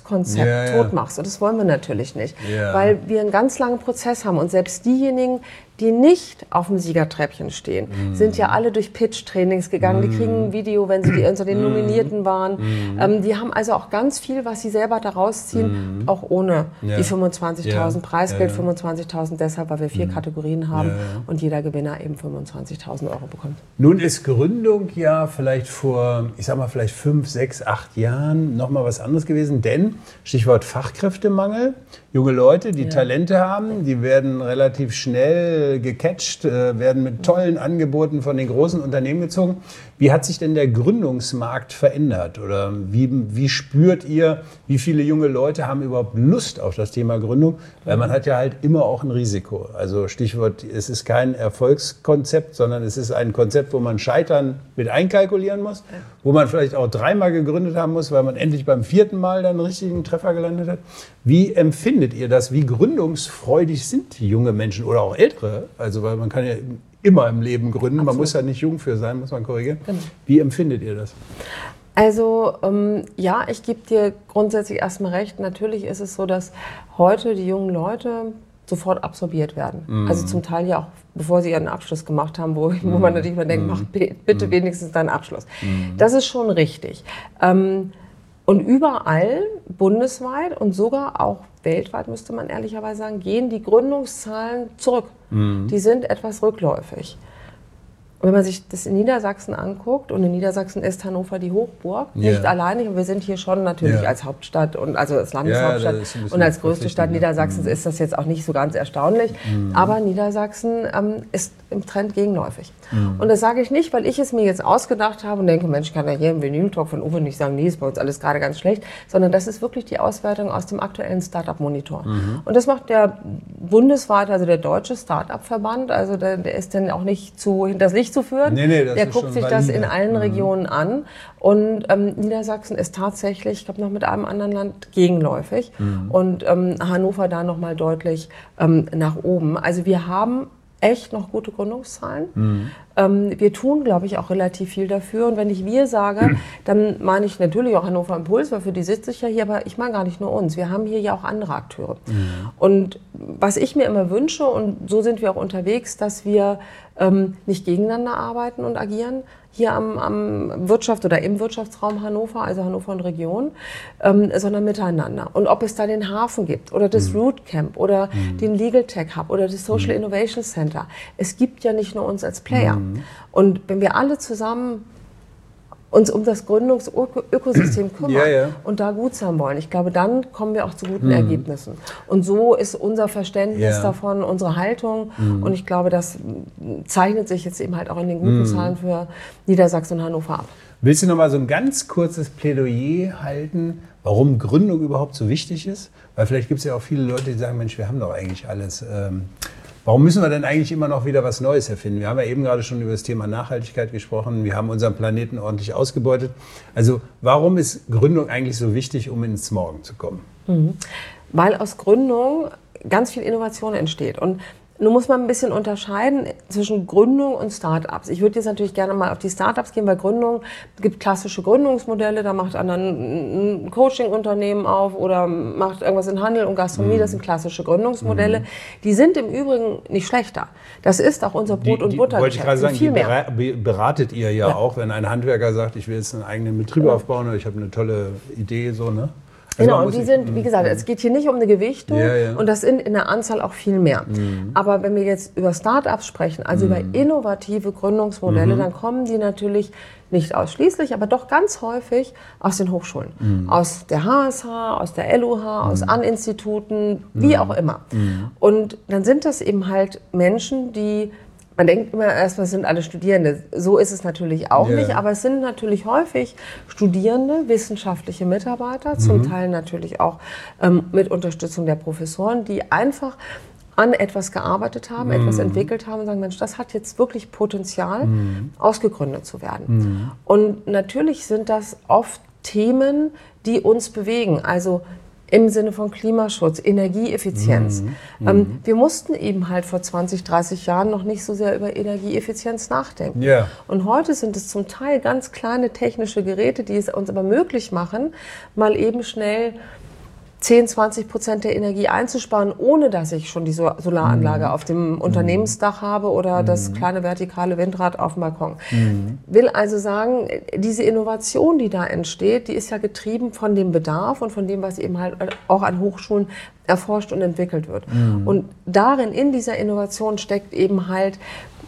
Erfolgskonzept tot machst. Und das wollen wir natürlich nicht, weil wir einen ganz langen Prozess haben. Und selbst diejenigen, die nicht auf dem Siegertreppchen stehen, sind ja alle durch Pitch-Trainings gegangen. Die kriegen ein Video, wenn sie unter den Nominierten waren. Die haben also auch ganz viel, was sie selber daraus ziehen, auch ohne die 25.000 Preisgeld, 25.000 deshalb, weil wir 4 Kategorien haben und jeder Gewinner eben 25.000 € bekommt. Nun ist Gründung ja vielleicht vor, ich sag mal, vielleicht 5, 6, 8 Jahren nochmal was anderes gewesen, denn Stichwort Fachkräftemangel, junge Leute, die Talente haben, die werden relativ schnell gecatcht, werden mit tollen Angeboten von den großen Unternehmen gezogen. Wie hat sich denn der Gründungsmarkt verändert? Oder wie spürt ihr, wie viele junge Leute haben überhaupt Lust auf das Thema Gründung? Weil man hat ja halt immer auch ein Risiko. Also Stichwort, es ist kein Erfolgskonzept, sondern es ist ein Konzept, wo man Scheitern mit einkalkulieren muss, wo man vielleicht auch 3-mal gegründet haben muss, weil man endlich beim 4. Mal dann einen richtigen Treffer gelandet hat. Wie empfindet ihr das? Wie gründungsfreudig sind die junge Menschen oder auch ältere? Also weil man kann ja immer im Leben gründen. Absolut. Man muss ja nicht jung für sein, muss man korrigieren. Genau. Wie empfindet ihr das? Also ja, ich gebe dir grundsätzlich erstmal recht. Natürlich ist es so, dass heute die jungen Leute sofort absorbiert werden. Also zum Teil ja auch, bevor sie ihren Abschluss gemacht haben, wo man natürlich mal denkt, mach bitte wenigstens deinen Abschluss. Das ist schon richtig. Und überall, bundesweit und sogar auch weltweit, müsste man ehrlicherweise sagen, gehen die Gründungszahlen zurück. Die sind etwas rückläufig. Und wenn man sich das in Niedersachsen anguckt, und in Niedersachsen ist Hannover die Hochburg, nicht alleinig, wir sind hier schon natürlich als Hauptstadt und also als Landeshauptstadt und als größte Stadt Niedersachsens ist das jetzt auch nicht so ganz erstaunlich. Aber Niedersachsen ist im Trend gegenläufig. Und das sage ich nicht, weil ich es mir jetzt ausgedacht habe und denke, Mensch, kann ja hier im Vinyl-Talk von Uwe nicht sagen, nee, ist bei uns alles gerade ganz schlecht, sondern das ist wirklich die Auswertung aus dem aktuellen Startup-Monitor. Und das macht der bundesweite, also der deutsche Startup-Verband, also der ist dann auch nicht hinters Licht zu führen. Der guckt sich das in allen Regionen an. Und Niedersachsen ist tatsächlich, ich glaube, noch mit einem anderen Land gegenläufig. Und Hannover da nochmal deutlich nach oben. Also wir haben echt noch gute Gründungszahlen. Wir tun, glaube ich, auch relativ viel dafür. Und wenn ich wir sage, dann meine ich natürlich auch Hannover Impuls, weil für die sitze ich ja hier, aber ich meine gar nicht nur uns. Wir haben hier ja auch andere Akteure. Und was ich mir immer wünsche, und so sind wir auch unterwegs, dass wir nicht gegeneinander arbeiten und agieren, hier am Wirtschaft oder im Wirtschaftsraum Hannover, also Hannover und Region, sondern miteinander. Und ob es da den Hafen gibt oder das Root Camp oder den Legal Tech Hub oder das Social Innovation Center. Es gibt ja nicht nur uns als Player. Und wenn wir alle zusammen uns um das Gründungsökosystem kümmern und da gut sein wollen, ich glaube, dann kommen wir auch zu guten Ergebnissen. Und so ist unser Verständnis davon, unsere Haltung. Und ich glaube, das zeichnet sich jetzt eben halt auch in den guten Zahlen für Niedersachsen und Hannover ab. Willst du noch mal so ein ganz kurzes Plädoyer halten, warum Gründung überhaupt so wichtig ist? Weil vielleicht gibt es ja auch viele Leute, die sagen, Mensch, wir haben doch eigentlich alles. Warum müssen wir denn eigentlich immer noch wieder was Neues erfinden? Wir haben ja eben gerade schon über das Thema Nachhaltigkeit gesprochen. Wir haben unseren Planeten ordentlich ausgebeutet. Also warum ist Gründung eigentlich so wichtig, um ins Morgen zu kommen? Weil aus Gründung ganz viel Innovation entsteht. Und nun muss man ein bisschen unterscheiden zwischen Gründung und Start-ups. Ich würde jetzt natürlich gerne mal auf die Start-ups gehen, weil Gründung, es gibt klassische Gründungsmodelle, da macht einer ein Coaching-Unternehmen auf oder macht irgendwas in Handel und Gastronomie, das sind klassische Gründungsmodelle. Die sind im Übrigen nicht schlechter. Das ist auch unser Brot- und Buttergeschäft. Wollte ich gerade sagen, die beratet ihr ja auch, wenn ein Handwerker sagt, ich will jetzt einen eigenen Betrieb aufbauen oder ich habe eine tolle Idee, so, ne? Also genau, und die sind, wie gesagt, es geht hier nicht um eine Gewichtung und das sind in der Anzahl auch viel mehr. Aber wenn wir jetzt über Start-ups sprechen, also über innovative Gründungsmodelle, dann kommen die natürlich nicht ausschließlich, aber doch ganz häufig aus den Hochschulen. Aus der HSH, aus der LUH, aus An-Instituten, wie auch immer. Und dann sind das eben halt Menschen, die man denkt immer erstmal, es sind alle Studierende. So ist es natürlich auch nicht, aber es sind natürlich häufig Studierende, wissenschaftliche Mitarbeiter, zum Teil natürlich auch mit Unterstützung der Professoren, die einfach an etwas gearbeitet haben, etwas entwickelt haben und sagen, Mensch, das hat jetzt wirklich Potenzial, ausgegründet zu werden. Und natürlich sind das oft Themen, die uns bewegen. Also im Sinne von Klimaschutz, Energieeffizienz. Wir mussten eben halt vor 20, 30 Jahren noch nicht so sehr über Energieeffizienz nachdenken. Und heute sind es zum Teil ganz kleine technische Geräte, die es uns aber möglich machen, mal eben schnell 10-20% der Energie einzusparen, ohne dass ich schon die Solaranlage auf dem Unternehmensdach habe oder das kleine vertikale Windrad auf dem Balkon. Will also sagen, diese Innovation, die da entsteht, die ist ja getrieben von dem Bedarf und von dem, was eben halt auch an Hochschulen erforscht und entwickelt wird. Und darin, in dieser Innovation steckt eben halt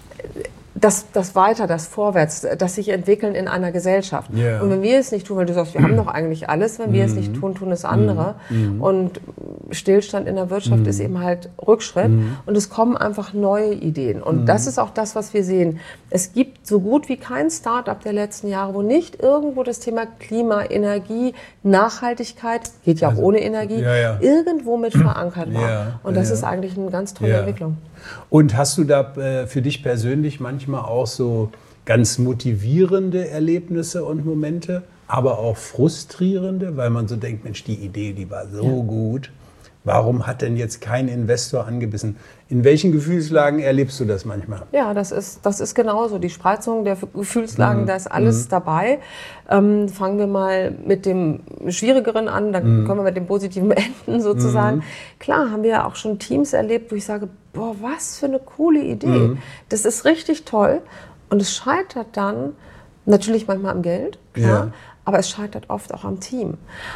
das Weiter, das Vorwärts, das sich entwickeln in einer Gesellschaft. Yeah. Und wenn wir es nicht tun, weil du sagst, wir haben doch eigentlich alles, wenn wir es nicht tun, tun es andere. Und Stillstand in der Wirtschaft ist eben halt Rückschritt. Und es kommen einfach neue Ideen. Und das ist auch das, was wir sehen. Es gibt so gut wie kein Start-up der letzten Jahre, wo nicht irgendwo das Thema Klima, Energie, Nachhaltigkeit, geht ja auch ohne Energie, irgendwo mit verankert war. Und das ist eigentlich eine ganz tolle Entwicklung. Und hast du da für dich persönlich manchmal auch so ganz motivierende Erlebnisse und Momente, aber auch frustrierende, weil man so denkt, Mensch, die Idee, die war so gut, warum hat denn jetzt kein Investor angebissen? In welchen Gefühlslagen erlebst du das manchmal? Ja, das ist genauso. Die Spreizung der Gefühlslagen, da ist alles dabei. Fangen wir mal mit dem Schwierigeren an, dann können wir mit dem Positiven enden sozusagen. Klar, haben wir ja auch schon Teams erlebt, wo ich sage, boah, was für eine coole Idee. Das ist richtig toll. Und es scheitert dann natürlich manchmal am Geld, klar, aber es scheitert oft auch am Team.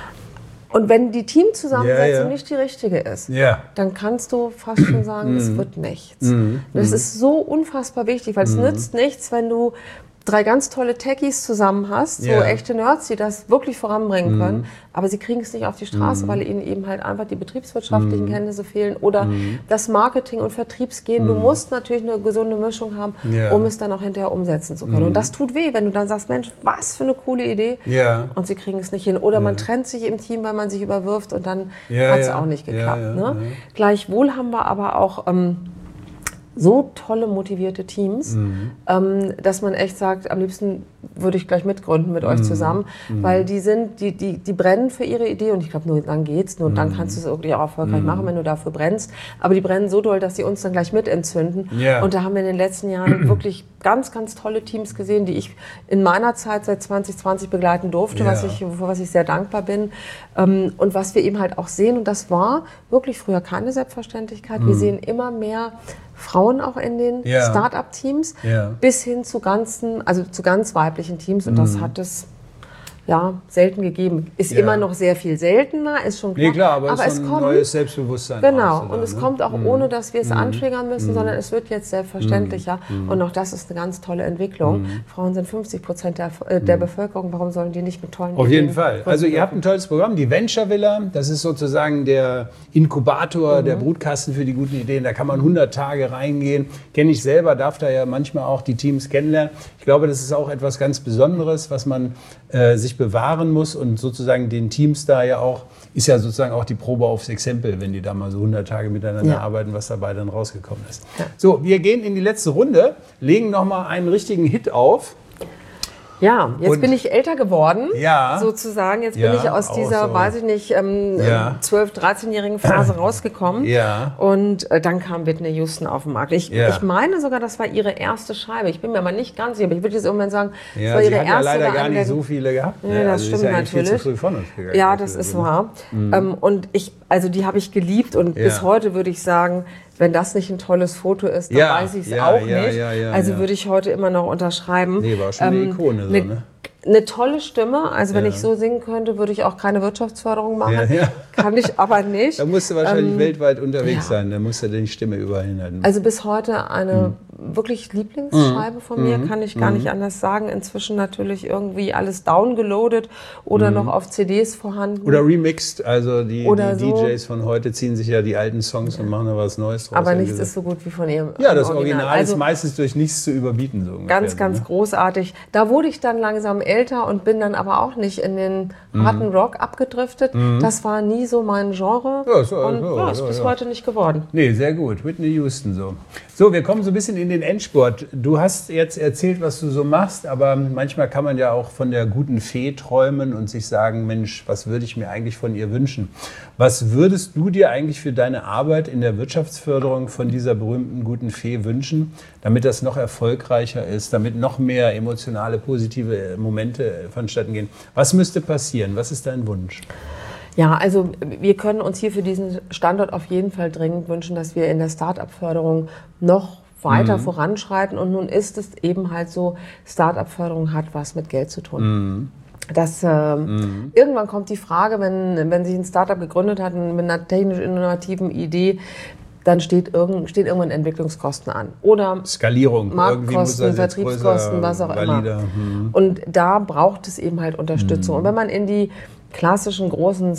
Und wenn die Teamzusammensetzung nicht die richtige ist, dann kannst du fast schon sagen, es wird nichts. Das ist so unfassbar wichtig, weil es nützt nichts, wenn du 3 ganz tolle Techies zusammen hast, so echte Nerds, die das wirklich voranbringen können, aber sie kriegen es nicht auf die Straße, weil ihnen eben halt einfach die betriebswirtschaftlichen Kenntnisse fehlen oder das Marketing- und Vertriebsgehen. Du musst natürlich eine gesunde Mischung haben, um es dann auch hinterher umsetzen zu können. Und das tut weh, wenn du dann sagst, Mensch, was für eine coole Idee, und sie kriegen es nicht hin. Oder man trennt sich im Team, weil man sich überwirft und dann hat es auch nicht geklappt. Ne? Gleichwohl haben wir aber auch so tolle, motivierte Teams, dass man echt sagt, am liebsten würde ich gleich mitgründen mit euch zusammen, weil die brennen für ihre Idee und ich glaube, nur dann geht's, nur dann kannst du es wirklich auch erfolgreich machen, wenn du dafür brennst. Aber die brennen so doll, dass sie uns dann gleich mitentzünden. Und da haben wir in den letzten Jahren wirklich ganz, ganz tolle Teams gesehen, die ich in meiner Zeit seit 2020 begleiten durfte, für was ich sehr dankbar bin. Und was wir eben halt auch sehen, und das war wirklich früher keine Selbstverständlichkeit, wir sehen immer mehr Frauen auch in den Start-up-Teams, bis hin zu ganz weiblichen Teams. Und das hat es selten gegeben. Ist immer noch sehr viel seltener, ist schon klar. Nee, klar, aber es kommt ein neues Selbstbewusstsein. Genau, und es kommt auch ohne, dass wir es antriggern müssen, sondern es wird jetzt selbstverständlicher. Und auch das ist eine ganz tolle Entwicklung. Frauen sind 50% der Bevölkerung, warum sollen die nicht mit tollen Auf jeden Fall. Also ihr habt ein tolles Programm, die Venture Villa, das ist sozusagen der Inkubator, der Brutkasten für die guten Ideen. Da kann man 100 Tage reingehen. Kenne ich selber, darf da ja manchmal auch die Teams kennenlernen. Ich glaube, das ist auch etwas ganz Besonderes, was man sich bewahren muss und sozusagen den Teams da ist ja sozusagen auch die Probe aufs Exempel, wenn die da mal so 100 Tage miteinander arbeiten, was dabei dann rausgekommen ist. Ja. So, wir gehen in die letzte Runde, legen nochmal einen richtigen Hit auf. Ja, jetzt bin ich älter geworden, sozusagen. Jetzt bin ich aus dieser, 12-, 13-jährigen Phase rausgekommen. Und dann kam Whitney Houston auf den Markt. Ich meine sogar, das war ihre erste Scheibe. Ich bin mir aber nicht ganz sicher, aber ich würde jetzt irgendwann sagen, das war ihre erste. Sie hat ja leider gar nicht so viele gehabt. Ja, das also stimmt ist ja natürlich. Viel zu früh von uns gegangen. Ja, das ist wahr. Und die habe ich geliebt und bis heute würde ich sagen, wenn das nicht ein tolles Foto ist, dann weiß ich es auch nicht. Also würde ich heute immer noch unterschreiben. Nee, war schon eine Ikone. Eine tolle Stimme. Also wenn ich so singen könnte, würde ich auch keine Wirtschaftsförderung machen. Kann ich aber nicht. Da musst du wahrscheinlich weltweit unterwegs sein. Da musst du die Stimme überall hinhalten. Also bis heute eine wirklich Lieblingsscheibe von mir, kann ich gar nicht anders sagen. Inzwischen natürlich irgendwie alles downgeloadet oder noch auf CDs vorhanden. Oder remixed. Also die DJs von heute ziehen sich ja die alten Songs und machen da was Neues draus. Aber nichts ist so gut wie von ihrem das Original ist meistens durch nichts zu überbieten. So ungefähr, ganz, ganz großartig. Da wurde ich dann langsam älter und bin dann aber auch nicht in den harten Rock abgedriftet. Das war nie so mein Genre ist bis heute nicht geworden. Nee, sehr gut. Whitney Houston so. So, wir kommen so ein bisschen in den Endspurt. Du hast jetzt erzählt, was du so machst, aber manchmal kann man ja auch von der guten Fee träumen und sich sagen, Mensch, was würde ich mir eigentlich von ihr wünschen? Was würdest du dir eigentlich für deine Arbeit in der Wirtschaftsförderung von dieser berühmten guten Fee wünschen, damit das noch erfolgreicher ist, damit noch mehr emotionale, positive Momente vonstatten gehen? Was müsste passieren? Was ist dein Wunsch? Ja, also wir können uns hier für diesen Standort auf jeden Fall dringend wünschen, dass wir in der Start-up-Förderung noch weiter voranschreiten. Und nun ist es eben halt so, Start-up-Förderung hat was mit Geld zu tun. Irgendwann kommt die Frage, wenn sich ein Startup gegründet hat mit einer technisch innovativen Idee, dann stehen irgendwann Entwicklungskosten an. Oder Skalierung, Marktkosten, Vertriebskosten, was auch immer. Und da braucht es eben halt Unterstützung. Und wenn man in die klassischen großen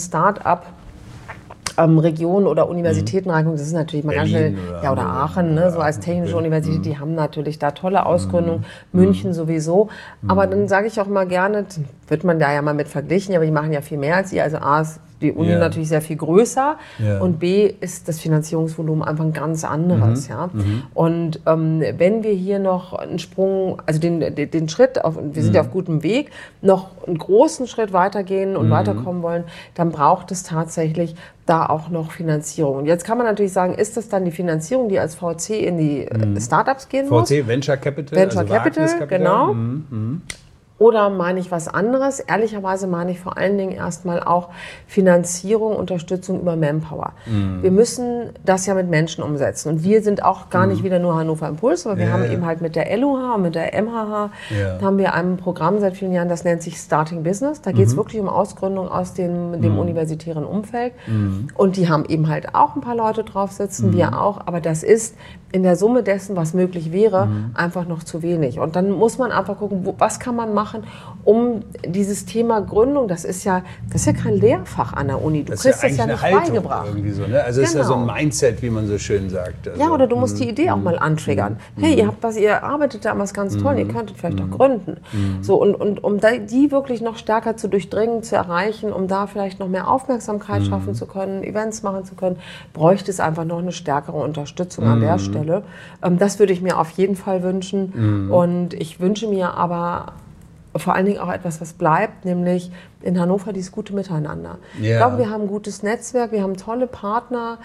Start-up-Regionen oder Universitäten reinguckt, das ist natürlich mal ganz schnell, oder Aachen, ne, so als technische Universität, die haben natürlich da tolle Ausgründungen, München sowieso. Aber dann sage ich auch mal gerne, wird man da ja mal mit verglichen, aber die machen ja viel mehr als ihr. Also A ist die Uni natürlich sehr viel größer und B ist das Finanzierungsvolumen einfach ein ganz anderes. Und wenn wir hier noch einen Sprung, also den Schritt, wir sind ja auf gutem Weg, noch einen großen Schritt weitergehen und weiterkommen wollen, dann braucht es tatsächlich da auch noch Finanzierung. Und jetzt kann man natürlich sagen, ist das dann die Finanzierung, die als VC in die Startups gehen muss? VC, Venture Capital, Venture Capital, genau. Oder meine ich was anderes? Ehrlicherweise meine ich vor allen Dingen erstmal auch Finanzierung, Unterstützung über Manpower. Wir müssen das ja mit Menschen umsetzen. Und wir sind auch gar nicht wieder nur Hannover Impuls, aber wir haben eben halt mit der LUH und mit der MHH haben wir ein Programm seit vielen Jahren, das nennt sich Starting Business. Da geht es wirklich um Ausgründung aus dem universitären Umfeld. Und die haben eben halt auch ein paar Leute drauf sitzen, wir auch. Aber das ist in der Summe dessen, was möglich wäre, einfach noch zu wenig. Und dann muss man einfach gucken, was kann man machen, um dieses Thema Gründung, das ist ja kein Lehrfach an der Uni. Du kriegst das ja nicht beigebracht. So, ne? Also es ist ja so ein Mindset, wie man so schön sagt. Also, ja, oder du musst die Idee auch mal antriggern. Hey, ihr arbeitet da was ganz toll, ihr könntet vielleicht auch gründen. So, und um die wirklich noch stärker zu durchdringen, zu erreichen, um da vielleicht noch mehr Aufmerksamkeit schaffen zu können, Events machen zu können, bräuchte es einfach noch eine stärkere Unterstützung an der Stelle. Das würde ich mir auf jeden Fall wünschen. Und ich wünsche mir aber vor allen Dingen auch etwas, was bleibt, nämlich in Hannover dieses gute Miteinander. Ich glaube, wir haben ein gutes Netzwerk, wir haben tolle Partner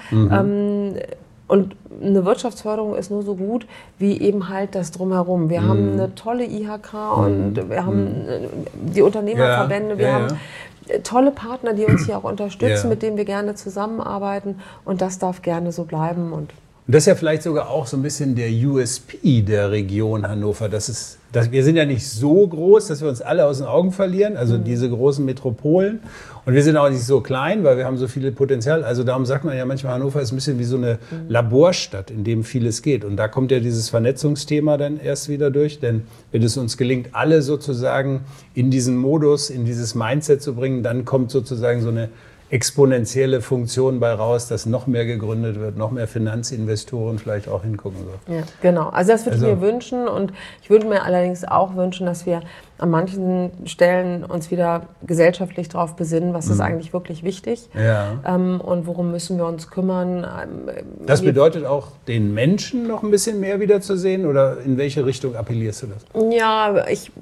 und eine Wirtschaftsförderung ist nur so gut wie eben halt das Drumherum. Wir haben eine tolle IHK und wir haben die Unternehmerverbände, wir haben tolle Partner, die uns hier auch unterstützen, mit denen wir gerne zusammenarbeiten und das darf gerne so bleiben. Und das ist ja vielleicht sogar auch so ein bisschen der USP der Region Hannover. Wir sind ja nicht so groß, dass wir uns alle aus den Augen verlieren, also diese großen Metropolen. Und wir sind auch nicht so klein, weil wir haben so viel Potenzial. Also darum sagt man ja manchmal, Hannover ist ein bisschen wie so eine Laborstadt, in dem vieles geht. Und da kommt ja dieses Vernetzungsthema dann erst wieder durch. Denn wenn es uns gelingt, alle sozusagen in diesen Modus, in dieses Mindset zu bringen, dann kommt sozusagen so eine exponentielle Funktion bei raus, dass noch mehr gegründet wird, noch mehr Finanzinvestoren vielleicht auch hingucken. So. Ja, genau. Also das würde ich mir wünschen und ich würde mir allerdings auch wünschen, dass wir an manchen Stellen uns wieder gesellschaftlich darauf besinnen, was ist eigentlich wirklich wichtig und worum müssen wir uns kümmern. Das bedeutet auch, den Menschen noch ein bisschen mehr wiederzusehen oder in welche Richtung appellierst du das? Ja, ich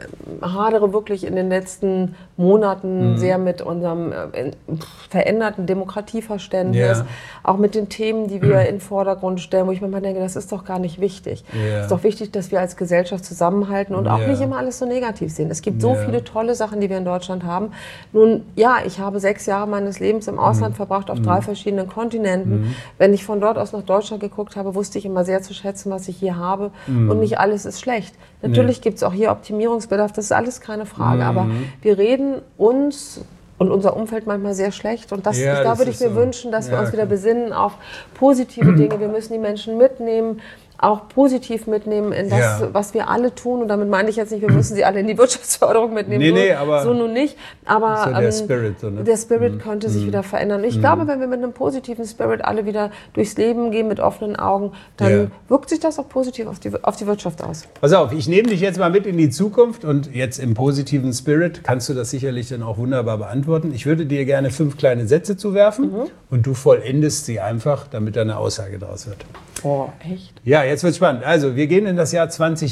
hadere wirklich in den letzten Monaten sehr mit unserem veränderten Demokratieverständnis, auch mit den Themen, die wir in den Vordergrund stellen, wo ich mir mal denke, das ist doch gar nicht wichtig. Es ist doch wichtig, dass wir als Gesellschaft zusammenhalten und auch nicht immer alles so negativ sehen. Es gibt so viele tolle Sachen, die wir in Deutschland haben. Nun, ja, ich habe 6 Jahre meines Lebens im Ausland verbracht, auf 3 verschiedenen Kontinenten. Wenn ich von dort aus nach Deutschland geguckt habe, wusste ich immer sehr zu schätzen, was ich hier habe. Und nicht alles ist schlecht. Natürlich gibt es auch hier Optimierungsbedarf, das ist alles keine Frage. Aber wir reden uns und unser Umfeld manchmal sehr schlecht. Und da würde ich mir wünschen, dass wir uns wieder besinnen auf positive Dinge. Wir müssen die Menschen mitnehmen, auch positiv mitnehmen in das, was wir alle tun. Und damit meine ich jetzt nicht, wir müssen sie alle in die Wirtschaftsförderung mitnehmen. Aber so nun nicht. Aber so der Spirit, so, ne? Der Spirit könnte sich wieder verändern. Und ich glaube, wenn wir mit einem positiven Spirit alle wieder durchs Leben gehen, mit offenen Augen, dann wirkt sich das auch positiv auf die Wirtschaft aus. Pass auf, ich nehme dich jetzt mal mit in die Zukunft und jetzt im positiven Spirit kannst du das sicherlich dann auch wunderbar beantworten. Ich würde dir gerne 5 kleine Sätze zuwerfen und du vollendest sie einfach, damit da eine Aussage draus wird. Oh, echt? Ja, jetzt wird's spannend. Also, wir gehen in das Jahr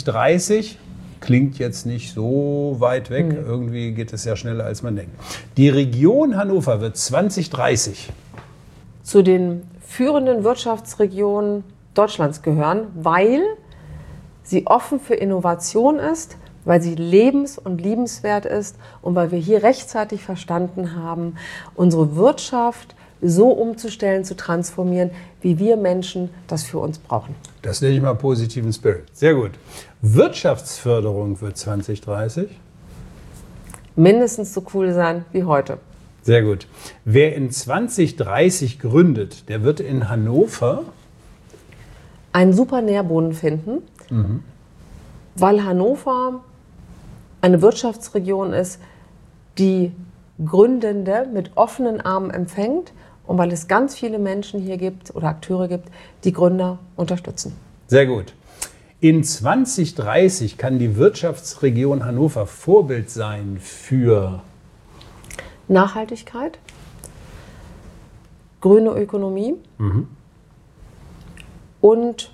2030. Klingt jetzt nicht so weit weg. Irgendwie geht es ja schneller, als man denkt. Die Region Hannover wird 2030 zu den führenden Wirtschaftsregionen Deutschlands gehören, weil sie offen für Innovation ist, weil sie lebens- und liebenswert ist und weil wir hier rechtzeitig verstanden haben, unsere Wirtschaft so umzustellen, zu transformieren, wie wir Menschen das für uns brauchen. Das nenne ich mal positiven Spirit. Sehr gut. Wirtschaftsförderung wird 2030 mindestens so cool sein wie heute. Sehr gut. Wer in 2030 gründet, der wird in Hannover einen super Nährboden finden, weil Hannover eine Wirtschaftsregion ist, die Gründende mit offenen Armen empfängt und weil es ganz viele Menschen hier gibt oder Akteure gibt, die Gründer unterstützen. Sehr gut. In 2030 kann die Wirtschaftsregion Hannover Vorbild sein für Nachhaltigkeit, grüne Ökonomie und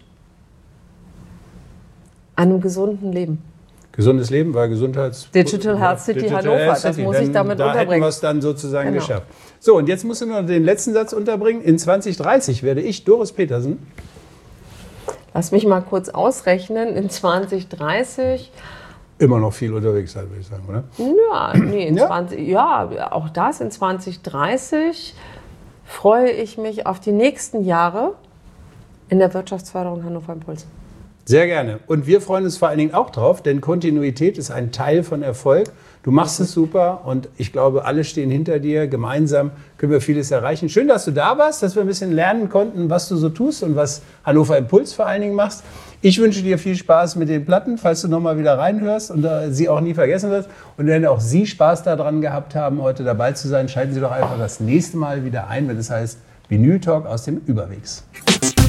einem gesunden Leben. Gesundes Leben, weil Digital Health City Hannover, das muss ich damit da unterbringen. hätten wir es dann sozusagen geschafft. So, und jetzt musst du noch den letzten Satz unterbringen. In 2030 werde ich, Doris Petersen. Lass mich mal kurz ausrechnen. In 2030 immer noch viel unterwegs sein, würde ich sagen, oder? Ja, nee, auch das in 2030 freue ich mich auf die nächsten Jahre in der Wirtschaftsförderung Hannover Impuls. Sehr gerne. Und wir freuen uns vor allen Dingen auch drauf, denn Kontinuität ist ein Teil von Erfolg. Du machst es super und ich glaube, alle stehen hinter dir. Gemeinsam können wir vieles erreichen. Schön, dass du da warst, dass wir ein bisschen lernen konnten, was du so tust und was Hannover Impuls vor allen Dingen machst. Ich wünsche dir viel Spaß mit den Platten, falls du nochmal wieder reinhörst und sie auch nie vergessen wirst. Und wenn auch Sie Spaß daran gehabt haben, heute dabei zu sein, schalten Sie doch einfach das nächste Mal wieder ein, wenn es heißt Vinyl Talk aus dem Überwegs.